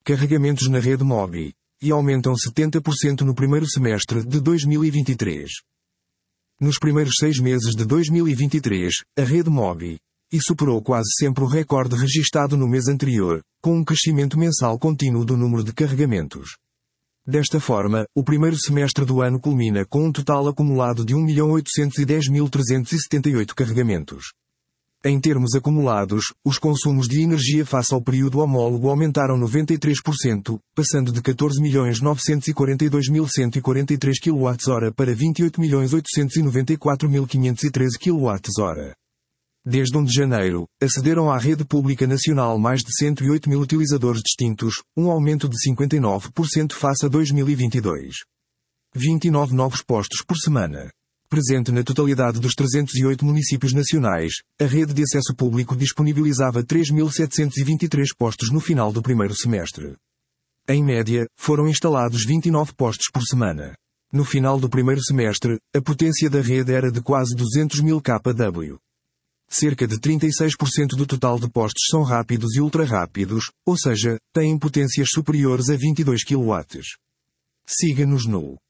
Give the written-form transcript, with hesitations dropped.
carregamentos na rede móvel, e aumentam 70% no primeiro semestre de 2023. Nos primeiros 6 meses de 2023, a rede móvel superou quase sempre o recorde registado no mês anterior, com um crescimento mensal contínuo do número de carregamentos. Desta forma, o primeiro semestre do ano culmina com um total acumulado de 1.810.378 carregamentos. Em termos acumulados, os consumos de energia face ao período homólogo aumentaram 93%, passando de 14.942.143 kWh para 28.894.513 kWh. Desde 1 de janeiro, acederam à rede pública nacional mais de 108.000 utilizadores distintos, um aumento de 59% face a 2022. 29 novos postos por semana. Presente na totalidade dos 308 municípios nacionais, a rede de acesso público disponibilizava 3.723 postos no final do primeiro semestre. Em média, foram instalados 29 postos por semana. No final do primeiro semestre, a potência da rede era de quase 200.000 kW. Cerca de 36% do total de postos são rápidos e ultra-rápidos, ou seja, têm potências superiores a 22 kW. Siga-nos no